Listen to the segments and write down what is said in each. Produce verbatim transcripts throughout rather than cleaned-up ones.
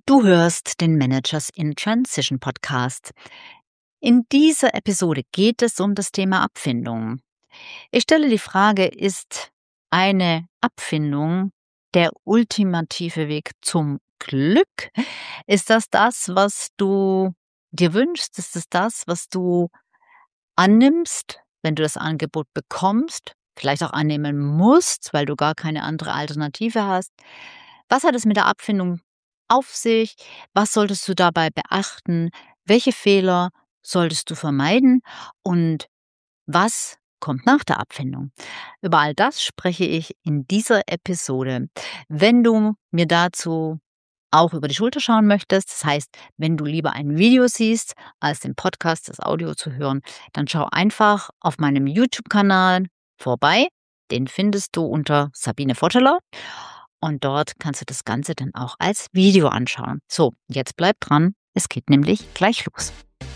Du hörst den Managers in Transition Podcast. In dieser Episode geht es um das Thema Abfindung. Ich stelle die Frage, ist eine Abfindung der ultimative Weg zum Glück? Ist das das, was du dir wünschst? Ist es das, was du annimmst, wenn du das Angebot bekommst? Vielleicht auch annehmen musst, weil du gar keine andere Alternative hast? Was hat es mit der Abfindung auf sich? Was solltest du dabei beachten? Welche Fehler solltest du vermeiden? Und was kommt nach der Abfindung? Über all das spreche ich in dieser Episode. Wenn du mir dazu auch über die Schulter schauen möchtest, das heißt, wenn du lieber ein Video siehst, als den Podcast, das Audio zu hören, dann schau einfach auf meinem YouTube-Kanal vorbei. Den findest du unter Sabine Votteler. Und dort kannst du das Ganze dann auch als Video anschauen. So, jetzt bleib dran. Es geht nämlich gleich los.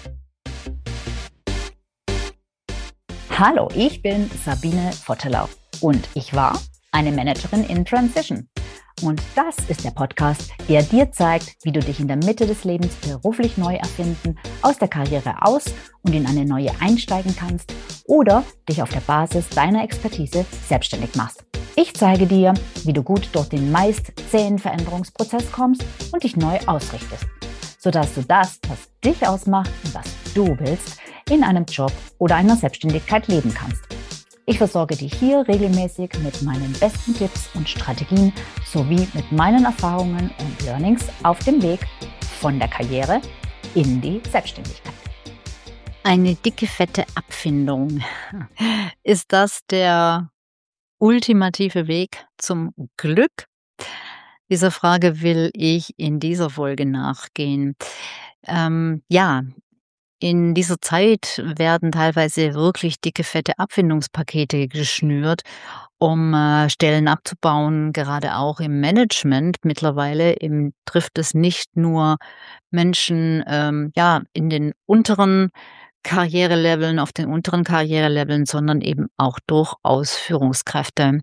Hallo, ich bin Sabine Votteler und ich war eine Managerin in Transition. Und das ist der Podcast, der dir zeigt, wie du dich in der Mitte des Lebens beruflich neu erfinden, aus der Karriere aus und in eine neue einsteigen kannst oder dich auf der Basis deiner Expertise selbstständig machst. Ich zeige dir, wie du gut durch den meist zähen Veränderungsprozess kommst und dich neu ausrichtest, sodass du das, was dich ausmacht und was du willst, in einem Job oder einer Selbstständigkeit leben kannst. Ich versorge dich hier regelmäßig mit meinen besten Tipps und Strategien sowie mit meinen Erfahrungen und Learnings auf dem Weg von der Karriere in die Selbstständigkeit. Eine dicke, fette Abfindung. Ist das der ultimative Weg zum Glück? Dieser Frage will ich in dieser Folge nachgehen. Ähm, ja, in dieser Zeit werden teilweise wirklich dicke, fette Abfindungspakete geschnürt, um äh, Stellen abzubauen, gerade auch im Management. Mittlerweile im, trifft es nicht nur Menschen ähm, ja, in den unteren Karriereleveln, auf den unteren Karriereleveln, sondern eben auch durchaus Führungskräfte.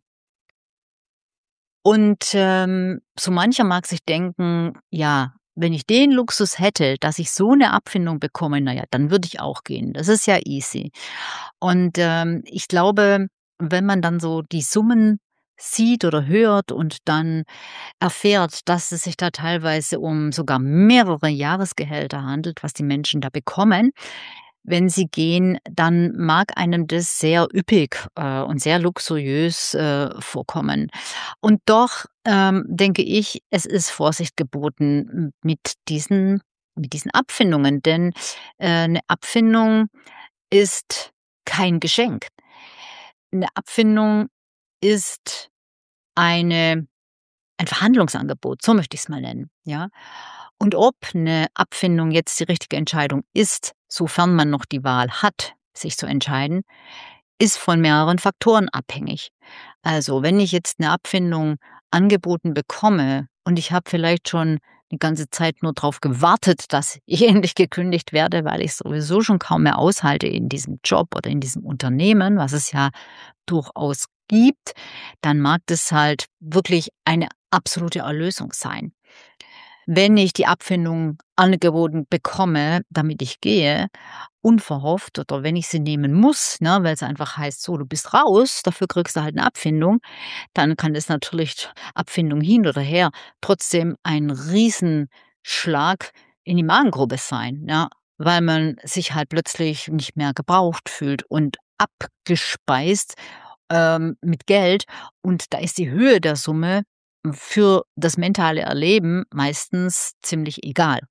Und ähm, so mancher mag sich denken, ja, wenn ich den Luxus hätte, dass ich so eine Abfindung bekomme, na ja, dann würde ich auch gehen. Das ist ja easy. Und ähm, ich glaube, wenn man dann so die Summen sieht oder hört und dann erfährt, dass es sich da teilweise um sogar mehrere Jahresgehälter handelt, was die Menschen da bekommen, wenn sie gehen, dann mag einem das sehr üppig äh, und sehr luxuriös äh, vorkommen. Und doch ähm, denke ich, es ist Vorsicht geboten mit diesen, mit diesen Abfindungen, denn äh, eine Abfindung ist kein Geschenk. Eine Abfindung ist eine ein Verhandlungsangebot, so möchte ich es mal nennen, ja. Und ob eine Abfindung jetzt die richtige Entscheidung ist, sofern man noch die Wahl hat, sich zu entscheiden, ist von mehreren Faktoren abhängig. Also, wenn ich jetzt eine Abfindung angeboten bekomme und ich habe vielleicht schon die ganze Zeit nur darauf gewartet, dass ich endlich gekündigt werde, weil ich sowieso schon kaum mehr aushalte in diesem Job oder in diesem Unternehmen, was es ja durchaus gibt, dann mag das halt wirklich eine absolute Erlösung sein. Wenn ich die Abfindung angeboten bekomme, damit ich gehe, unverhofft oder wenn ich sie nehmen muss, ne, weil es einfach heißt, so, du bist raus, dafür kriegst du halt eine Abfindung, dann kann das natürlich, Abfindung hin oder her, trotzdem ein Riesenschlag in die Magengrube sein, ja, weil man sich halt plötzlich nicht mehr gebraucht fühlt und abgespeist ähm, mit Geld und da ist die Höhe der Summe für das mentale Erleben meistens ziemlich egal.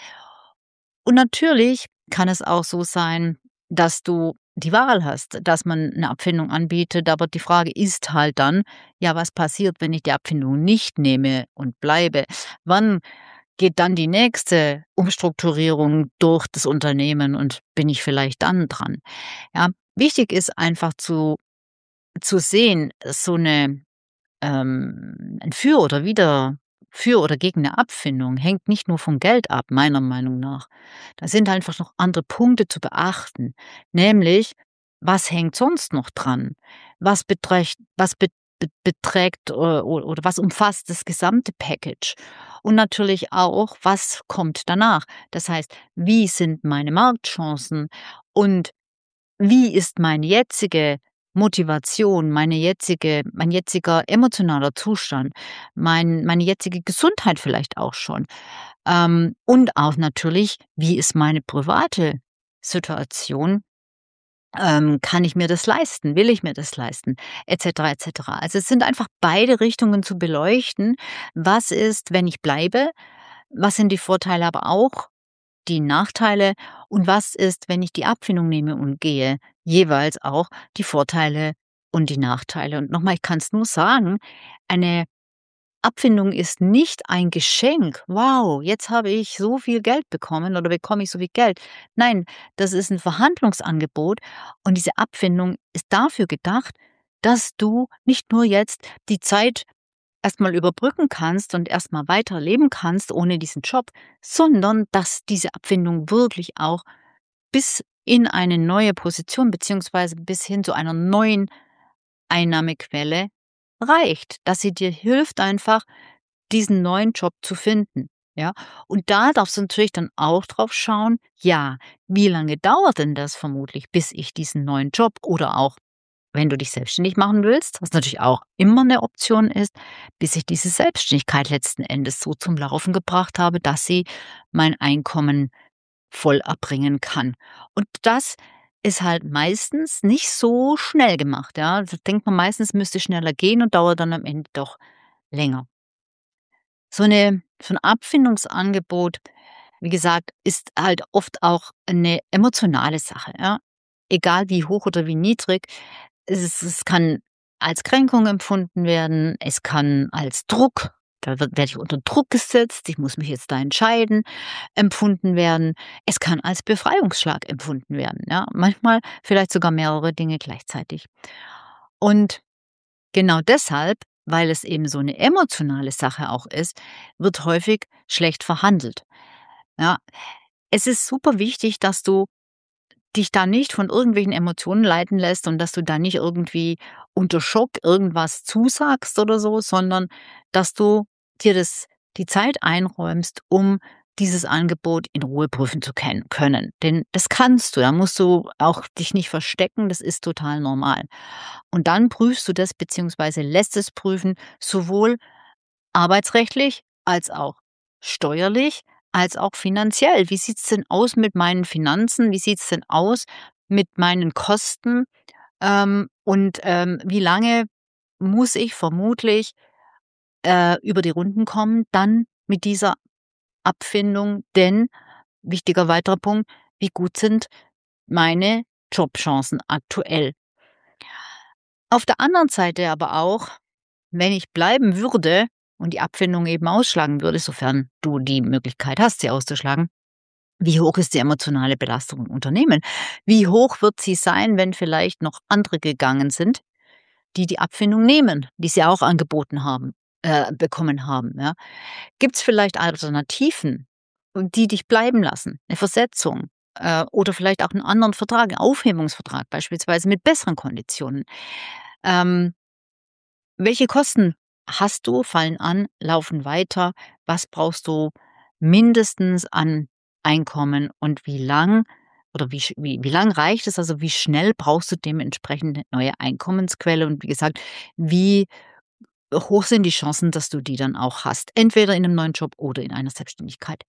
Und natürlich kann es auch so sein, dass du die Wahl hast, dass man eine Abfindung anbietet, aber die Frage ist halt dann, ja, was passiert, wenn ich die Abfindung nicht nehme und bleibe? Wann geht dann die nächste Umstrukturierung durch das Unternehmen und bin ich vielleicht dann dran? Ja, wichtig ist einfach zu zu sehen, so eine ähm, ein Für oder Wider für oder gegen eine Abfindung hängt nicht nur vom Geld ab, meiner Meinung nach. Da sind einfach noch andere Punkte zu beachten, nämlich, was hängt sonst noch dran? Was beträcht was be beträgt oder oder was umfasst das gesamte Package? Und natürlich auch, was kommt danach? Das heißt, wie sind meine Marktchancen und wie ist meine jetzige Motivation, meine jetzige mein jetziger emotionaler Zustand, mein meine jetzige Gesundheit vielleicht auch schon? Ähm, und auch natürlich, wie ist meine private Situation? Ähm, kann ich mir das leisten? Will ich mir das leisten? Et cetera, et cetera. Also, es sind einfach beide Richtungen zu beleuchten. Was ist, wenn ich bleibe? Was sind die Vorteile, aber auch die Nachteile? Und was ist, wenn ich die Abfindung nehme und gehe? Jeweils auch die Vorteile und die Nachteile. Und nochmal, ich kann es nur sagen, eine Abfindung ist nicht ein Geschenk. Wow, jetzt habe ich so viel Geld bekommen oder bekomme ich so viel Geld. Nein, das ist ein Verhandlungsangebot und diese Abfindung ist dafür gedacht, dass du nicht nur jetzt die Zeit erstmal überbrücken kannst und erstmal weiterleben kannst ohne diesen Job, sondern dass diese Abfindung wirklich auch bis in eine neue Position beziehungsweise bis hin zu einer neuen Einnahmequelle reicht, dass sie dir hilft einfach, diesen neuen Job zu finden, ja? Und da darfst du natürlich dann auch drauf schauen, ja, wie lange dauert denn das vermutlich, bis ich diesen neuen Job oder auch, wenn du dich selbstständig machen willst, was natürlich auch immer eine Option ist, bis ich diese Selbstständigkeit letzten Endes so zum Laufen gebracht habe, dass sie mein Einkommen voll erbringen kann. Und das ist halt meistens nicht so schnell gemacht, ja? Da denkt man meistens, müsste schneller gehen und dauert dann am Ende doch länger. So 'ne so 'n Abfindungsangebot, wie gesagt, ist halt oft auch 'ne emotionale Sache, ja? Egal wie hoch oder wie niedrig. Es ist es kann als Kränkung empfunden werden, es kann als Druck, da wird werde ich unter Druck gesetzt, ich muss mich jetzt da entscheiden, empfunden werden. Es kann als Befreiungsschlag empfunden werden, ja? Manchmal vielleicht sogar mehrere Dinge gleichzeitig. Und genau deshalb, weil es eben so eine emotionale Sache auch ist, wird häufig schlecht verhandelt, ja? Es ist super wichtig, dass du dich da nicht von irgendwelchen Emotionen leiten lässt und dass du da nicht irgendwie unter Schock irgendwas zusagst oder so, sondern dass du dir das die Zeit einräumst, um dieses Angebot in Ruhe prüfen zu ken können. Denn das kannst du, da musst du auch dich nicht verstecken, das ist total normal. Und dann prüfst du das beziehungsweise lässt es prüfen, sowohl arbeitsrechtlich als auch steuerlich, als auch finanziell. Wie sieht's denn aus mit meinen Finanzen? Wie sieht's denn aus mit meinen Kosten? Ähm, und, ähm, wie lange muss ich vermutlich, äh, über die Runden kommen dann mit dieser Abfindung? Denn, wichtiger weiterer Punkt, wie gut sind meine Jobchancen aktuell? Auf der anderen Seite aber auch, wenn ich bleiben würde und die Abfindung eben ausschlagen würde, sofern du die Möglichkeit hast, sie auszuschlagen, wie hoch ist die emotionale Belastung im Unternehmen? Wie hoch wird sie sein, wenn vielleicht noch andere gegangen sind, die die Abfindung nehmen, die sie auch angeboten haben äh, bekommen haben, ja? Gibt's vielleicht Alternativen, und die dich bleiben lassen, eine Versetzung, äh, oder vielleicht auch einen anderen Vertrag, 'n Aufhebungsvertrag beispielsweise mit besseren Konditionen? Ähm Welche Kosten hast du, fallen an, laufen weiter? Was brauchst du mindestens an Einkommen und wie lang oder wie sch wie wie lang reicht es? Also, wie schnell brauchst du dementsprechend 'ne neue Einkommensquelle? Und wie gesagt, wie hoch sind die Chancen, dass du die dann auch hast, entweder in 'nem neuen Job oder in einer Selbstständigkeit?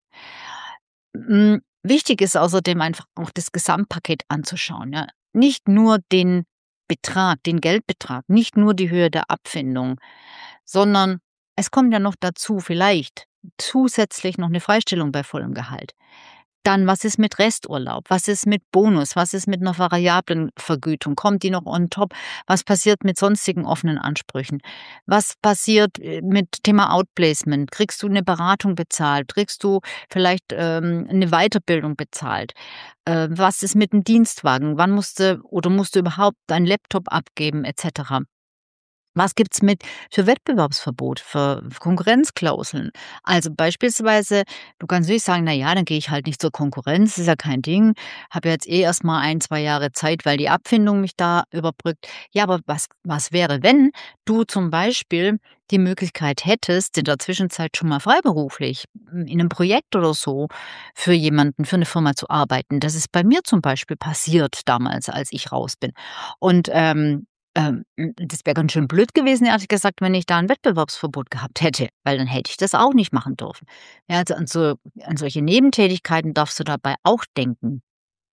Hm, wichtig ist außerdem einfach auch das Gesamtpaket anzuschauen, ja. Nicht nur den Betrag, den Geldbetrag, nicht nur die Höhe der Abfindung, sondern es kommt ja noch dazu vielleicht zusätzlich noch 'ne Freistellung bei vollem Gehalt. Dann, was ist mit Resturlaub? Was ist mit Bonus? Was ist mit 'ner variablen Vergütung? Kommt die noch on top? Was passiert mit sonstigen offenen Ansprüchen? Was passiert, äh, mit Thema Outplacement? Kriegst du 'ne Beratung bezahlt? Kriegst du vielleicht, ähm, 'ne Weiterbildung bezahlt? Äh, was ist mit 'm Dienstwagen? Wann musst du oder musst du überhaupt deinen Laptop abgeben et cetera? Was gibt's mit für Wettbewerbsverbot, für Konkurrenzklauseln? Also, beispielsweise, du kannst natürlich sagen: „Na ja, dann gehe ich halt nicht zur Konkurrenz, ist ja kein Ding. Habe jetzt eh erst mal ein, zwei Jahre Zeit, weil die Abfindung mich da überbrückt.“ Ja, aber was was wäre, wenn du zum Beispiel die Möglichkeit hättest, in der Zwischenzeit schon mal freiberuflich, hm, in 'nem Projekt oder so für jemanden, für 'ne Firma zu arbeiten? Das ist bei mir zum Beispiel passiert damals, als ich raus bin. Und, ähm ähm, hm, das wäre ganz schön blöd gewesen, ehrlich gesagt, wenn ich da 'n Wettbewerbsverbot gehabt hätte, weil dann hätte ich das auch nicht machen dürfen. Ja, also an so an solche Nebentätigkeiten darfst du dabei auch denken.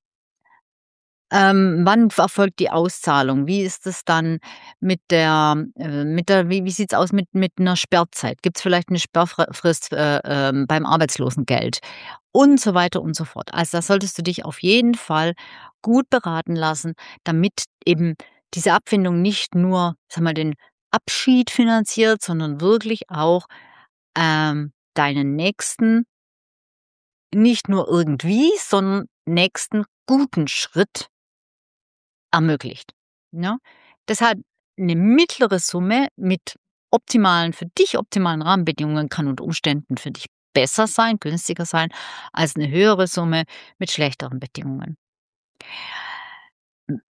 Ähm, wann erfolgt die Auszahlung? Wie ist es dann mit der äh, mit der wie wie sieht's aus mit mit 'ner Sperrzeit? Gibt's vielleicht 'ne Sperrfri Frist, äh, ähm, beim Arbeitslosengeld? Und so weiter und so fort. Also, da solltest du dich auf jeden Fall gut beraten lassen, damit eben diese Abfindung nicht nur, sage mal, den Abschied finanziert, sondern wirklich auch, ähm, deinen nächsten nicht nur irgendwie, sondern nächsten guten Schritt ermöglicht, ne? Deshalb 'ne mittlere Summe mit optimalen für dich optimalen Rahmenbedingungen kann unter Umständen für dich besser sein, günstiger sein als 'ne höhere Summe mit schlechteren Bedingungen. Hm.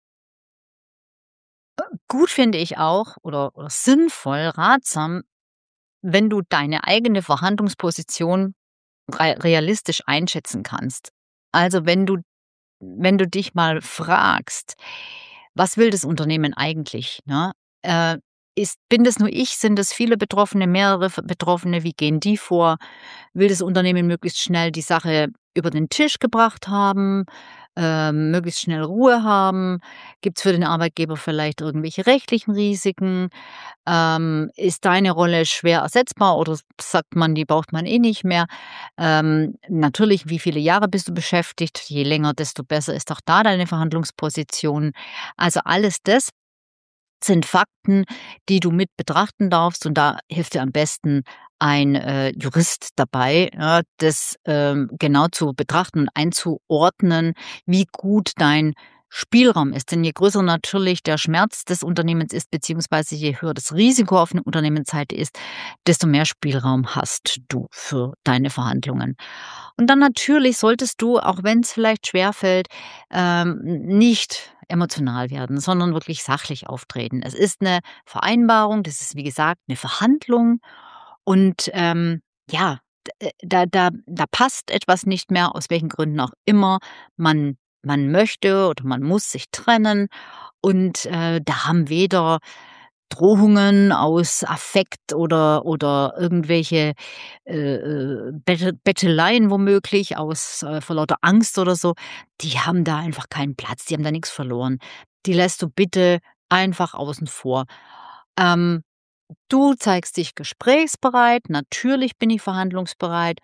Gut finde ich auch oder oder sinnvoll, ratsam, wenn du deine eigene Verhandlungsposition rei realistisch einschätzen kannst. Also, wenn du wenn du dich mal fragst: „Was will das Unternehmen eigentlich“, ne? Äh, ist bin das nur ich? Sind das viele Betroffene, mehrere v Betroffene? Wie gehen die vor? Will das Unternehmen möglichst schnell die Sache über den Tisch gebracht haben, ähm, möglichst schnell Ruhe haben? Gibt's für den Arbeitgeber vielleicht irgendwelche rechtlichen Risiken? Ähm, ist deine Rolle schwer ersetzbar oder s sagt man, die braucht man eh nicht mehr? Ähm, natürlich, wie viele Jahre bist du beschäftigt? Je länger, desto besser ist auch da deine Verhandlungsposition. Also, alles das sind Fakten, die du mit betrachten darfst und da hilft dir am besten ein, äh, Jurist dabei, ja, das, ähm, genau zu betrachten und einzuordnen, wie gut dein Spielraum ist. Denn je größer natürlich der Schmerz des Unternehmens ist, beziehungsweise je höher das Risiko auf 'ne Unternehmensseite ist, desto mehr Spielraum hast du für deine Verhandlungen. Und dann natürlich solltest du, auch wenn's vielleicht schwerfällt, ähm, n nicht emotional werden, sondern wirklich sachlich auftreten. Es ist 'ne Vereinbarung, das ist, wie gesagt, 'ne Verhandlung und, ähm, ja, d äh, da da da passt etwas nicht mehr, aus welchen Gründen auch immer. Man man möchte oder man muss sich trennen und, äh, da haben weder Drohungen aus Affekt oder oder irgendwelche, äh, äh, Bettel Betteleien womöglich aus äh, vor lauter Angst oder so, die haben da einfach keinen Platz, die haben da nix verloren. Die lässt du bitte einfach außen vor. Ähm, du zeigst dich gesprächsbereit, natürlich bin ich verhandlungsbereit,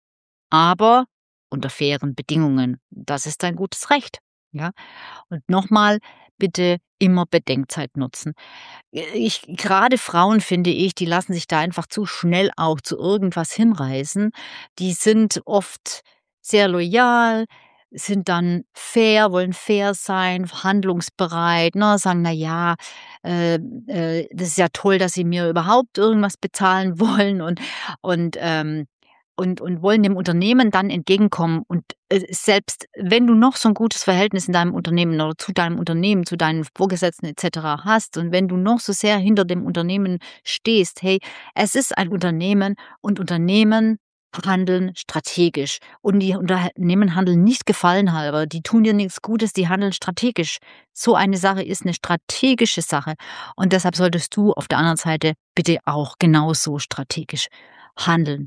aber unter fairen Bedingungen. Das ist dein gutes Recht, ja? Und noch mal, bitte immer Bedenkzeit nutzen. Äh, ich grade Frauen, finde ich, die lassen sich da einfach zu schnell auch zu irgendwas hinreißen. Die sind oft sehr loyal, sind dann fair, wollen fair sein, verhandlungsbereit, ne, sagen: „Na ja, äh, äh, das ist ja toll, dass Sie mir überhaupt irgendwas bezahlen wollen“ und und, ähm und und wollen dem Unternehmen dann entgegenkommen. Und, äh, selbst wenn du noch so 'n gutes Verhältnis in deinem Unternehmen oder zu deinem Unternehmen, zu deinen Vorgesetzten et cetera hast und wenn du noch so sehr hinter dem Unternehmen stehst, hey, es ist ein Unternehmen und Unternehmen handeln strategisch. Und die Unternehmen handeln nicht gefallenhalber, die tun dir nix Gutes, die handeln strategisch. So eine Sache ist 'ne strategische Sache und deshalb solltest du auf der anderen Seite bitte auch genauso strategisch handeln.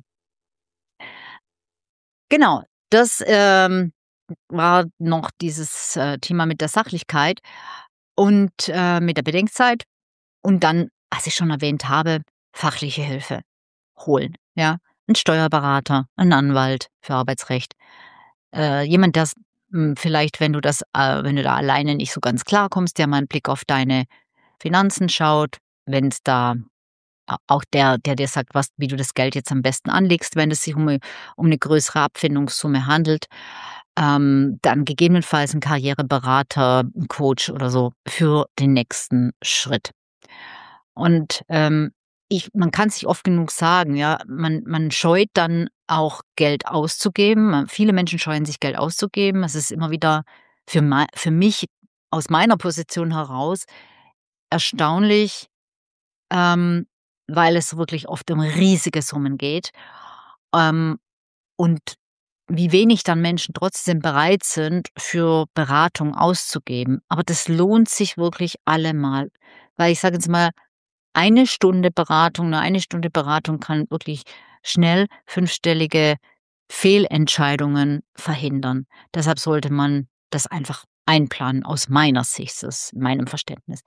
Genau, das, ähm, war noch dieses, äh, Thema mit der Sachlichkeit und, äh, mit der Bedenkzeit und dann, was ich schon erwähnt habe, fachliche Hilfe holen, ja? 'N Steuerberater, 'n Anwalt für Arbeitsrecht, äh, jemand, der's hm, vielleicht, wenn du das äh, wenn du da alleine nicht so ganz klarkommst, der mal 'n Blick auf deine Finanzen schaut, wenn's da a auch der der dir sagt, was wie du das Geld jetzt am besten anlegst, wenn es sich um 'ne um 'ne größere Abfindungssumme handelt. Ähm, dann gegebenenfalls 'n Karriereberater, 'n Coach oder so für den nächsten Schritt. Und, ähm, ich man kann sich oft genug sagen, ja, man man scheut dann auch Geld auszugeben. Ma viele Menschen scheuen sich, Geld auszugeben. Es ist immer wieder für mei für mich aus meiner Position heraus erstaunlich, ähm, weil es wirklich oft um riesige Summen geht, ähm, und wie wenig dann Menschen trotzdem bereit sind, für Beratung auszugeben. Aber das lohnt sich wirklich allemal, weil ich sage jetzt mal, eine Stunde Beratung 'ne eine Stunde Beratung kann wirklich schnell fünfstellige Fehlentscheidungen verhindern. Deshalb sollte man das einfach einplanen aus meiner Sicht, aus meinem Verständnis.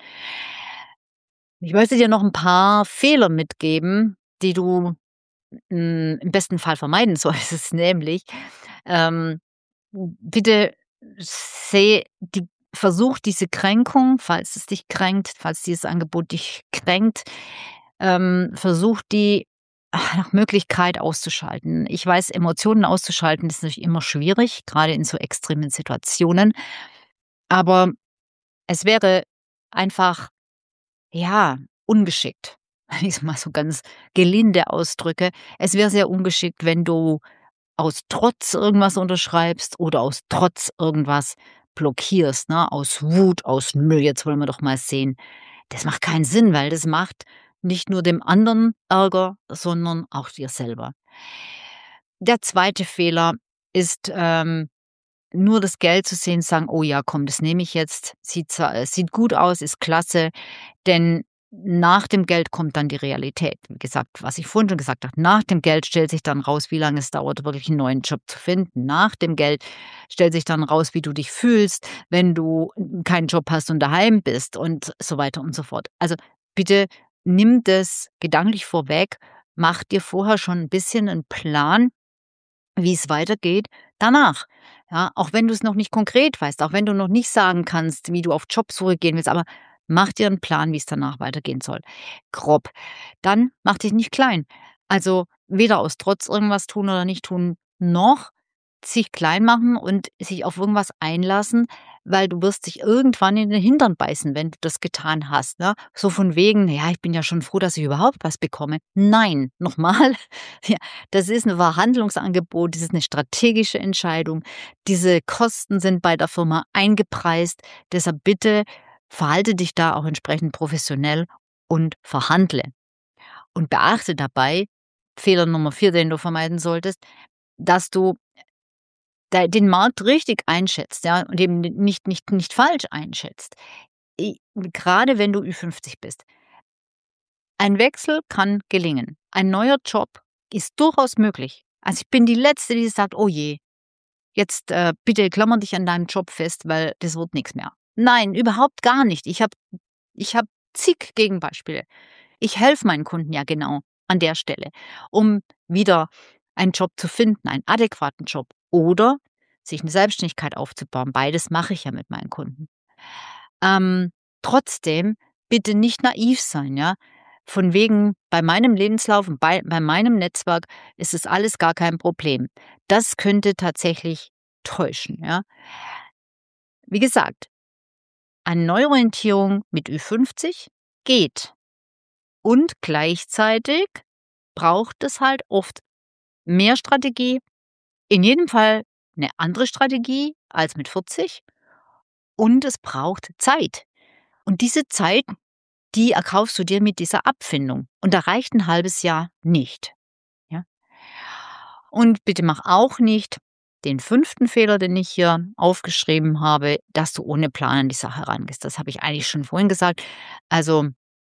Ich möchte dir noch 'n paar Fehler mitgeben, die du, hm, im besten Fall vermeiden solltest, nämlich, ähm, bitte sehe die versuch diese Kränkung, falls es dich kränkt, falls dieses Angebot dich kränkt, ähm, versuch die nach Möglichkeit auszuschalten. Ich weiß, Emotionen auszuschalten ist natürlich immer schwierig, grade in so extremen Situationen, aber es wäre einfach, ja, ungeschickt, wenn ich's mal so ganz gelinde ausdrücke. Es wäre sehr ungeschickt, wenn du aus Trotz irgendwas unterschreibst oder aus Trotz irgendwas blockierst, ne? Aus Wut, aus „Nö, jetzt wollen wir doch mal sehen.“ Das macht keinen Sinn, weil das macht nicht nur dem anderen Ärger, sondern auch dir selber. Der zweite Fehler ist, ähm, nur das Geld zu sehen, sagen: „Oh ja, komm, das nehme ich jetzt. Sieht zwar äh, sieht gut aus, ist klasse.“ Denn nach dem Geld kommt dann die Realität. Wie gesagt, was ich vorhin schon gesagt habe, nach dem Geld stellt sich dann raus, wie lange es dauert, wirklich 'n neuen Job zu finden. Nach dem Geld stellt sich dann raus, wie du dich fühlst, wenn du keinen Job hast und daheim bist und so weiter und so fort. Also, bitte nimm das gedanklich vorweg. Mach dir vorher schon 'n bisschen 'n Plan, wie's weitergeht danach. Ja, auch wenn du's noch nicht konkret weißt, auch wenn du noch nicht sagen kannst, wie du auf Jobsuche gehen willst, aber mach dir 'n Plan, wie's danach weitergehen soll, grob. Dann mach dich nicht klein. Also, weder aus Trotz irgendwas tun oder nicht tun, noch sich klein machen und sich auf irgendwas einlassen, weil du wirst dich irgendwann in den Hintern beißen, wenn du das getan hast, ne? So von wegen: „Ja, ich bin ja schon froh, dass ich überhaupt was bekomme.“ Nein, noch mal, ja, das ist 'n Verhandlungsangebot, das ist 'ne strategische Entscheidung. Diese Kosten sind bei der Firma eingepreist. Deshalb bitte verhalte dich da auch entsprechend professionell und verhandle. Und beachte dabei, Fehler Nummer vier, den du vermeiden solltest, dass du dei den Markt richtig einschätzt, ja, und eben n nicht nicht nicht falsch einschätzt. I grade wenn du Ü-fünfzig bist. Ein Wechsel kann gelingen. Ein neuer Job ist durchaus möglich. Also, ich bin die Letzte, die sagt: „Oh je, jetzt, äh, bitte klammer dich an deinem Job fest, weil das wird nix mehr.“ Nein, überhaupt gar nicht. Ich habe ich habe zig Gegenbeispiele. Ich helfe meinen Kunden ja genau an der Stelle, um wieder einen Job zu finden, einen adäquaten Job oder sich 'ne Selbstständigkeit aufzubauen. Beides mache ich ja mit meinen Kunden. Ähm, trotzdem bitte nicht naiv sein, ja? Von wegen: „Bei meinem Lebenslauf und bei bei meinem Netzwerk ist es alles gar kein Problem.“ Das könnte tatsächlich täuschen, ja? Wie gesagt, eine Neuorientierung mit Ü-fünfzig geht. Und gleichzeitig braucht es halt oft mehr Strategie, in jedem Fall 'ne andere Strategie als mit vierzig und es braucht Zeit. Und diese Zeit, die erkaufst du dir mit dieser Abfindung und da reicht 'n halbes Jahr nicht, ja? Und bitte mach auch nicht den fünften Fehler, den ich hier aufgeschrieben habe, dass du ohne Plan an die Sache rangehst. Das habe ich eigentlich schon vorhin gesagt. Also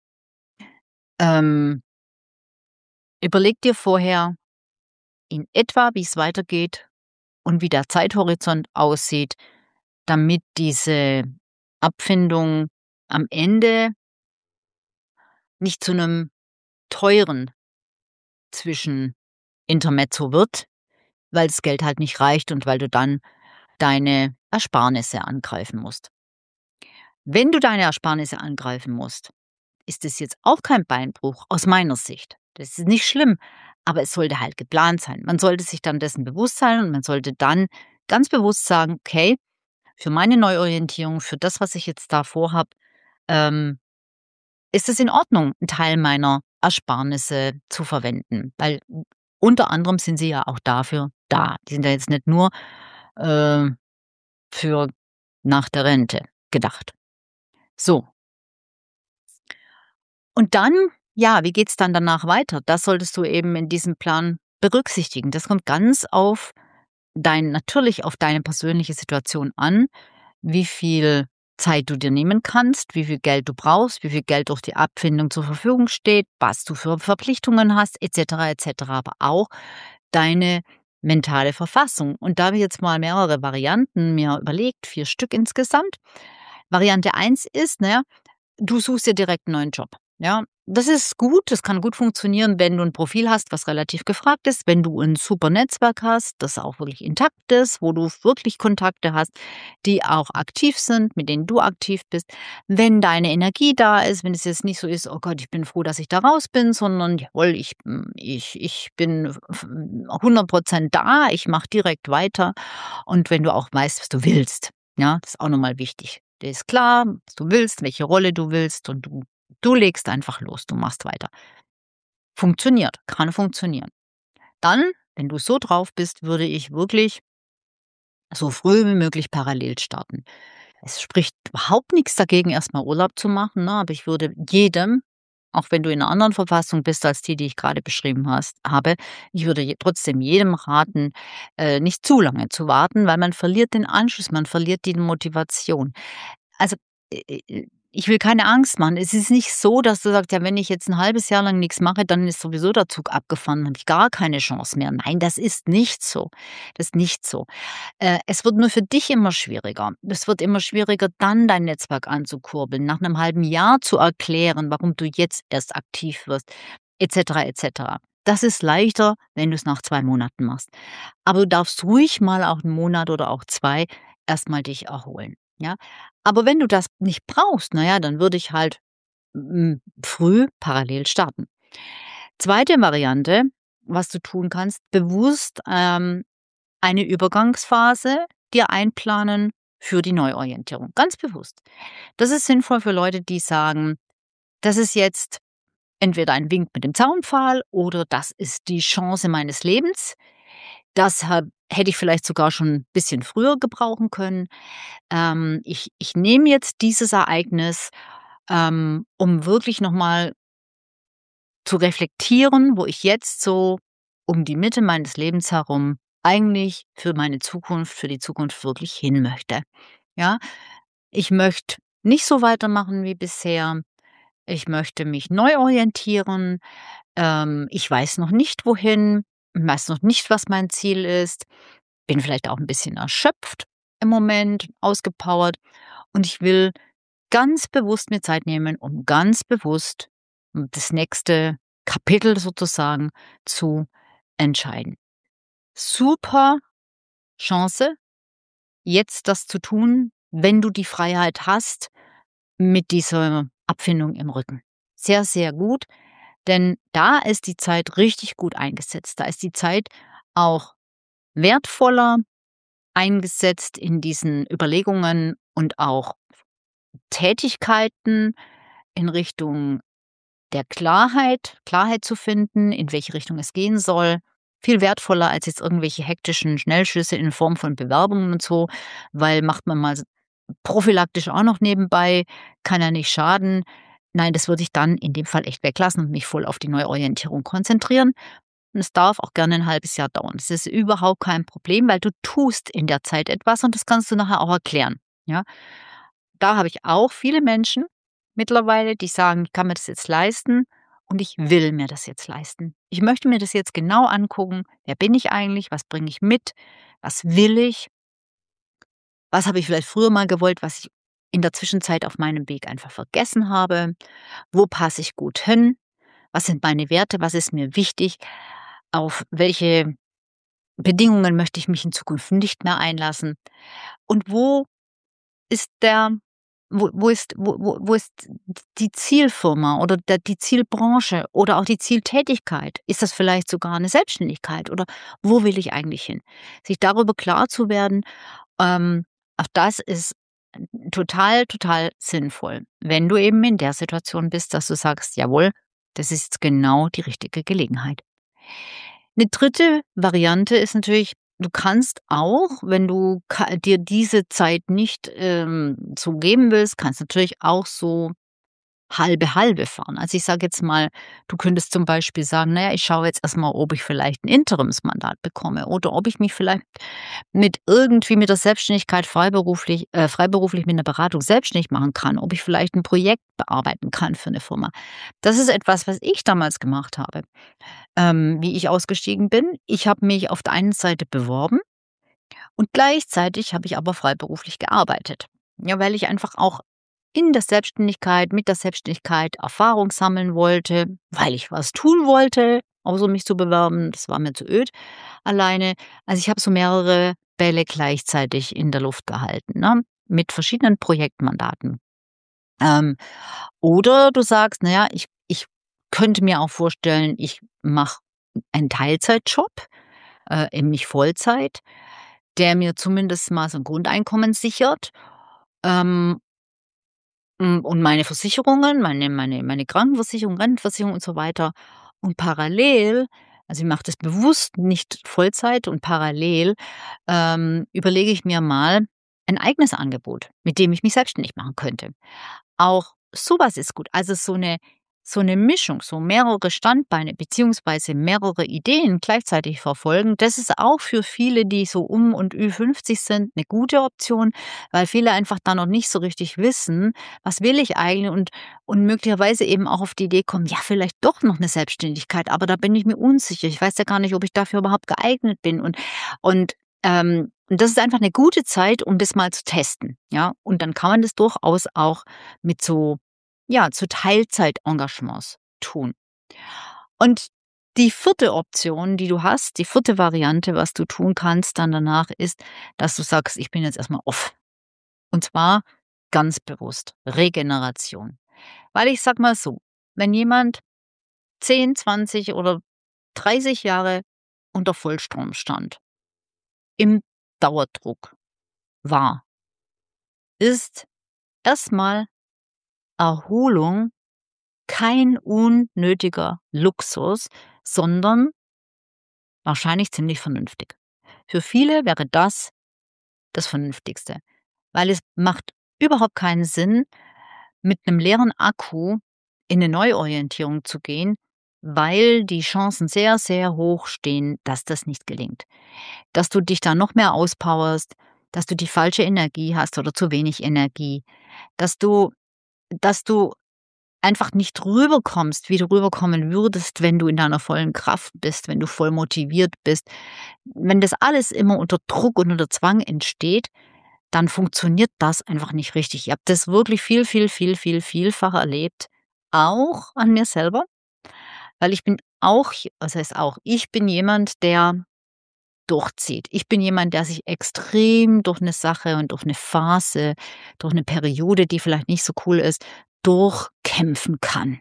ähm überleg dir vorher in etwa, wie's weitergeht und wie der Zeithorizont aussieht, damit diese Abfindung am Ende nicht zu 'nem teuren Zwischenintermezzo wird, weil das Geld halt nicht reicht und weil du dann deine Ersparnisse angreifen musst. Wenn du deine Ersparnisse angreifen musst, ist es jetzt auch kein Beinbruch aus meiner Sicht. Das ist nicht schlimm, aber es sollte halt geplant sein. Man sollte sich dann dessen bewusst sein und man sollte dann ganz bewusst sagen: „Okay, für meine Neuorientierung, für das, was ich jetzt da vorhabe, ähm“ ist es in Ordnung, 'n Teil meiner Ersparnisse zu verwenden, weil unter anderem sind sie ja auch dafür da. Die sind ja jetzt nicht nur, äh, für nach der Rente gedacht. So. Und dann, ja, wie geht's dann danach weiter? Das solltest du eben in diesem Plan berücksichtigen. Das kommt ganz auf dein natürlich auf deine persönliche Situation an, wie viel Zeit du dir nehmen kannst, wie viel Geld du brauchst, wie viel Geld durch die Abfindung zur Verfügung steht, was du für Verpflichtungen hast, et cetera, et cetera, aber auch deine mentale Verfassung. Und da habe ich jetzt mal mehrere Varianten mir überlegt, vier Stück insgesamt. Variante eins ist, na ja, du suchst dir direkt 'n neuen Job, ja? Das ist gut, das kann gut funktionieren, wenn du 'n Profil hast, was relativ gefragt ist, wenn du 'n super Netzwerk hast, das auch wirklich intakt ist, wo du wirklich Kontakte hast, die auch aktiv sind, mit denen du aktiv bist. Wenn deine Energie da ist, wenn es jetzt nicht so ist: „Oh Gott, ich bin froh, dass ich da raus bin“, sondern: „Jawohl, ich hm, ich ich bin f f hundert Prozent da, ich mache direkt weiter.“ Und wenn du auch weißt, was du willst, ja, das ist auch noch mal wichtig. Dir ist klar, was du willst, welche Rolle du willst und du du legst einfach los, du machst weiter. Funktioniert, kann funktionieren. Dann, wenn du so drauf bist, würde ich wirklich so früh wie möglich parallel starten. Es spricht überhaupt nix dagegen, erst mal Urlaub zu machen, ne, aber ich würde jedem, auch wenn du in 'ner anderen Verfassung bist als die, die ich grade beschrieben hast habe, ich würde je trotzdem jedem raten, äh, nicht zu lange zu warten, weil man verliert den Anschluss, man verliert die Motivation. Also, äh, äh, ich will keine Angst machen. Es ist nicht so, dass du sagst: „Ja, wenn ich jetzt 'n halbes Jahr lang nix mache, dann ist sowieso der Zug abgefahren, dann habe ich gar keine Chance mehr.“ Nein, das ist nicht so. Das ist nicht so. Äh, es wird nur für dich immer schwieriger. Es wird immer schwieriger, dann dein Netzwerk anzukurbeln, nach 'nem halben Jahr zu erklären, warum du jetzt erst aktiv wirst, et cetera, et cetera. Das ist leichter, wenn du's nach zwei Monaten machst. Aber du darfst ruhig mal auch 'n Monat oder auch zwei erst mal dich erholen, ja? Aber wenn du das nicht brauchst, na ja, dann würde ich halt, hm, früh parallel starten. Zweite Variante, was du tun kannst, bewusst, ähm, eine Übergangsphase dir einplanen für die Neuorientierung, ganz bewusst. Das ist sinnvoll für Leute, die sagen: „Das ist jetzt entweder ein Wink mit dem Zaunpfahl oder das ist die Chance meines Lebens. Das ha hätte ich vielleicht sogar schon bisschen früher gebrauchen können. Ähm, ich ich nehme jetzt dieses Ereignis, ähm, um wirklich noch mal zu reflektieren, wo ich jetzt so um die Mitte meines Lebens herum eigentlich für meine Zukunft für die Zukunft wirklich hin möchte.“ Ja? Ich möchte nicht so weitermachen wie bisher. Ich möchte mich neu orientieren. Ähm, ich weiß noch nicht, wohin, weiß noch nicht, was mein Ziel ist, bin vielleicht auch 'n bisschen erschöpft im Moment, ausgepowert und ich will ganz bewusst mir Zeit nehmen, um ganz bewusst das nächste Kapitel sozusagen zu entscheiden. Super Chance, jetzt das zu tun, wenn du die Freiheit hast mit dieser Abfindung im Rücken. Sehr, sehr gut, denn da ist die Zeit richtig gut eingesetzt. Da ist die Zeit auch wertvoller eingesetzt in diesen Überlegungen und auch Tätigkeiten in Richtung der Klarheit Klarheit zu finden, in welche Richtung es gehen soll. Viel wertvoller als jetzt irgendwelche hektischen Schnellschüsse in Form von Bewerbungen und so, weil macht man mal s prophylaktisch auch noch nebenbei, kann ja nicht schaden. Nein, das würde ich dann in dem Fall echt weglassen und mich voll auf die Neuorientierung konzentrieren. Und es darf auch gerne 'n halbes Jahr dauern. Das ist überhaupt kein Problem, weil du tust in der Zeit etwas und das kannst du nachher auch erklären, ja? Da habe ich auch viele Menschen mittlerweile, die sagen: „Ich kann mir das jetzt leisten und ich will mir das jetzt leisten. Ich möchte mir das jetzt genau angucken. Wer bin ich eigentlich? Was bringe ich mit? Was will ich?“ Was habe ich vielleicht früher mal gewollt, was ich in der Zwischenzeit auf meinem Weg einfach vergessen habe? Wo passe ich gut hin? Was sind meine Werte? Was ist mir wichtig? Auf welche Bedingungen möchte ich mich in Zukunft nicht mehr einlassen? Und wo ist der wo wo ist wo wo wo ist die Zielfirma oder der die Zielbranche oder auch die Zieltätigkeit? Ist das vielleicht sogar 'ne Selbstständigkeit oder wo will ich eigentlich hin? Sich darüber klar zu werden, ähm, auch das ist total, total sinnvoll, wenn du eben in der Situation bist, dass du sagst: „Jawohl, das ist jetzt genau die richtige Gelegenheit.“ 'Ne dritte Variante ist natürlich, du kannst auch, wenn du ka dir diese Zeit nicht, ähm, so geben willst, kannst natürlich auch so halbe halbe fahren. Also, ich sage jetzt mal, du könntest zum Beispiel sagen: „Na ja, ich schaue jetzt erst mal, ob ich vielleicht 'n Interimsmandat bekomme oder ob ich mich vielleicht mit irgendwie mit der Selbstständigkeit freiberuflich äh, freiberuflich mit 'ner Beratung selbstständig machen kann, ob ich vielleicht 'n Projekt bearbeiten kann für 'ne Firma.“ Das ist etwas, was ich damals gemacht habe, ähm, wie ich ausgestiegen bin. Ich habe mich auf der einen Seite beworben und gleichzeitig habe ich aber freiberuflich gearbeitet. Ja, weil ich einfach auch in der Selbstständigkeit mit der Selbstständigkeit Erfahrung sammeln wollte, weil ich was tun wollte, außer mich zu bewerben. Das war mir zu öd alleine. Also, ich habe so mehrere Bälle gleichzeitig in der Luft gehalten, ne, mit verschiedenen Projektmandaten. Ähm, oder du sagst: „Na ja, ich ich könnte mir auch vorstellen, ich mache einen Teilzeitjob, äh, eben nicht Vollzeit, der mir zumindest mal so 'n Grundeinkommen sichert, ähm, hm, und meine Versicherungen, meine meine meine Krankenversicherung, Rentenversicherung und so weiter. Und parallel, also, ich mache das bewusst nicht Vollzeit und parallel, ähm, überlege ich mir mal ein eigenes Angebot, mit dem ich mich selbstständig machen könnte.“ Auch so was ist gut. Also, so 'ne so 'ne Mischung, so mehrere Standbeine beziehungsweise mehrere Ideen gleichzeitig verfolgen, das ist auch für viele, die so um und Ü fünfzig sind, 'ne gute Option, weil viele einfach da noch nicht so richtig wissen: „Was will ich eigentlich?“ Und und möglicherweise eben auch auf die Idee kommen: „Ja, vielleicht doch noch 'ne Selbstständigkeit, aber da bin ich mir unsicher. Ich weiß ja gar nicht, ob ich dafür überhaupt geeignet bin.“ Und und, ähm, und das ist einfach 'ne gute Zeit, um das mal zu testen, ja? Und dann kann man das durchaus auch mit so ja, zu Teilzeitengagements tun. Und die vierte Option, die du hast, die vierte Variante, was du tun kannst dann danach, ist, dass du sagst: „Ich bin jetzt erst mal off.“ Und zwar ganz bewusst Regeneration. Weil ich sage mal so, wenn jemand zehn, zwanzig oder dreißig Jahre unter Vollstrom stand, im Dauerdruck war ist erst mal Erholung kein unnötiger Luxus, sondern wahrscheinlich ziemlich vernünftig. Für viele wäre das das Vernünftigste, weil es macht überhaupt keinen Sinn, mit 'nem leeren Akku in 'ne Neuorientierung zu gehen, weil die Chancen sehr, sehr hoch stehen, dass das nicht gelingt. Dass du dich da noch mehr auspowerst, dass du die falsche Energie hast oder zu wenig Energie, dass du dass du einfach nicht rüberkommst, wie du rüberkommen würdest, wenn du in deiner vollen Kraft bist, wenn du voll motiviert bist. Wenn das alles immer unter Druck und unter Zwang entsteht, dann funktioniert das einfach nicht richtig. Ich habe das wirklich viel, viel, viel, viel, vielfach erlebt, auch an mir selber, weil ich bin auch j was heißt auch, ich bin jemand, der durchzieht. Ich bin jemand, der sich extrem durch 'ne Sache und durch 'ne Phase, durch 'ne Periode, die vielleicht nicht so cool ist, durchkämpfen kann.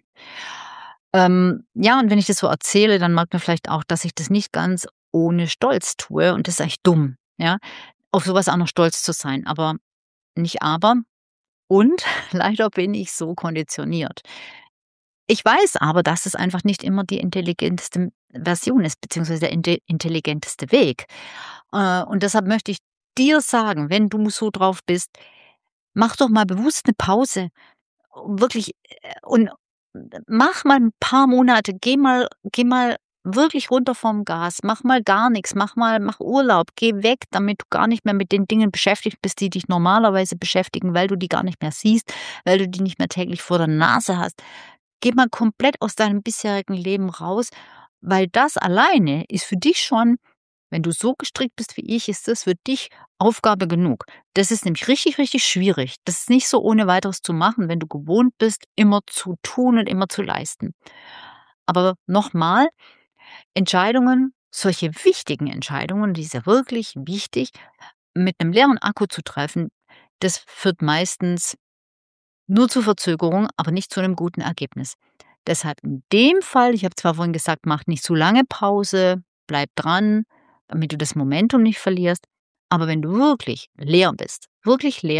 Ähm, ja, und wenn ich das so erzähle, dann merkt man vielleicht auch, dass ich das nicht ganz ohne Stolz tue und das ist eigentlich dumm, ja, auf so was auch noch stolz zu sein, aber nicht aber und leider bin ich so konditioniert. Ich weiß aber, dass es einfach nicht immer die intelligenteste Version ist, beziehungsweise der inte intelligenteste Weg. Äh, und deshalb möchte ich dir sagen, wenn du so drauf bist, mach doch mal bewusst 'ne Pause. Wirklich, äh, und mach mal 'n paar Monate, geh mal geh mal wirklich runter vom Gas, mach mal gar nix, mach mal mach Urlaub, geh weg, damit du gar nicht mehr mit den Dingen beschäftigt bist, die dich normalerweise beschäftigen, weil du die gar nicht mehr siehst, weil du die nicht mehr täglich vor der Nase hast. Geh mal komplett aus deinem bisherigen Leben raus, weil das alleine ist für dich schon wenn du so gestrickt bist wie ich, ist das für dich Aufgabe genug. Das ist nämlich richtig, richtig schwierig. Das ist nicht so ohne Weiteres zu machen, wenn du gewohnt bist, immer zu tun und immer zu leisten. Aber noch mal, Entscheidungen, solche wichtigen Entscheidungen, die ist ja wirklich wichtig, mit 'nem leeren Akku zu treffen, das führt meistens nur zu Verzögerung, aber nicht zu 'nem guten Ergebnis. Deshalb in dem Fall ich habe zwar vorhin gesagt, mach nicht zu lange Pause, bleib dran, damit du das Momentum nicht verlierst, aber wenn du wirklich leer bist, wirklich leer,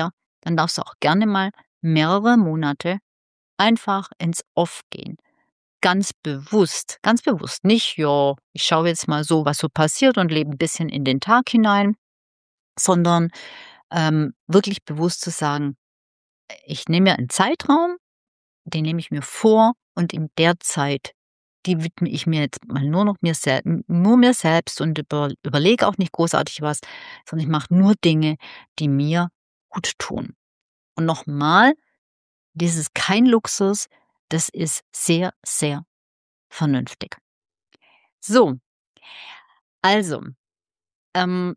dann darfst du auch gerne mal mehrere Monate einfach ins Off gehen. Ganz bewusst, ganz bewusst. Nicht, ja, ich schaue jetzt mal so, was so passiert und lebe ein bisschen in den Tag hinein, sondern ähm, wirklich bewusst zu sagen, ich nehme mir einen Zeitraum, den nehme ich mir vor und in der Zeit, die widme ich mir jetzt mal nur noch mir sel nur mir selbst und über überlege auch nicht großartig was, sondern ich mache nur Dinge, die mir gut tun. Und nochmal, das ist kein Luxus, das ist sehr, sehr vernünftig. So, also, ähm,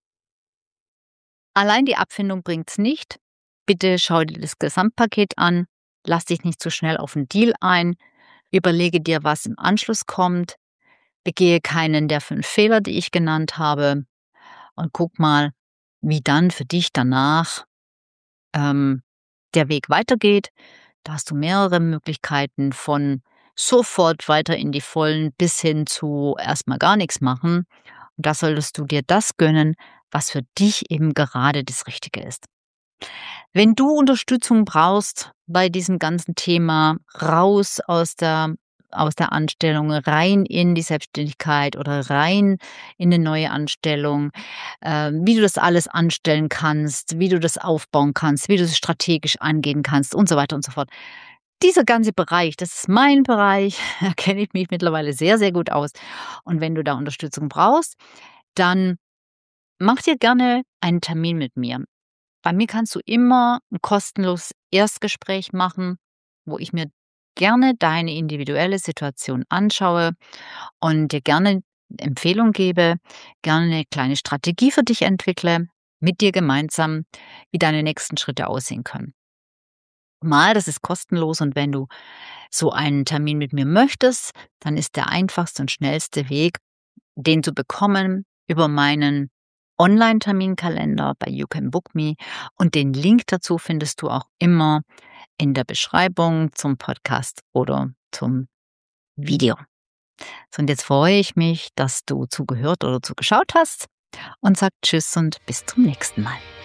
allein die Abfindung bringt's nicht. Bitte schau dir das Gesamtpaket an, lass dich nicht zu schnell auf 'n Deal ein, überlege dir, was im Anschluss kommt, begehe keinen der fünf Fehler, die ich genannt habe und guck mal, wie dann für dich danach, ähm, der Weg weitergeht. Da hast du mehrere Möglichkeiten von sofort weiter in die Vollen bis hin zu erst mal gar nix machen. Und da solltest du dir das gönnen, was für dich eben gerade das Richtige ist. Wenn du Unterstützung brauchst bei diesem ganzen Thema raus aus der aus der Anstellung, rein in die Selbstständigkeit oder rein in 'ne neue Anstellung, ähm, wie du das alles anstellen kannst, wie du das aufbauen kannst, wie du das strategisch angehen kannst und so weiter und so fort. Dieser ganze Bereich, das ist mein Bereich, da kenne ich mich mittlerweile sehr, sehr gut aus. Und wenn du da Unterstützung brauchst, dann mach dir gerne einen Termin mit mir. Bei mir kannst du immer 'n kostenloses Erstgespräch machen, wo ich mir gerne deine individuelle Situation anschaue und dir gerne Empfehlung gebe, gerne 'ne kleine Strategie für dich entwickle, mit dir gemeinsam, wie deine nächsten Schritte aussehen können. Mal, das ist kostenlos und wenn du so einen Termin mit mir möchtest, dann ist der einfachste und schnellste Weg, den zu bekommen, über meinen Online-Terminkalender bei You Can Book Me und den Link dazu findest du auch immer in der Beschreibung zum Podcast oder zum Video. So, und jetzt freue ich mich, dass du zugehört oder zugeschaut hast und sage tschüss und bis zum nächsten Mal.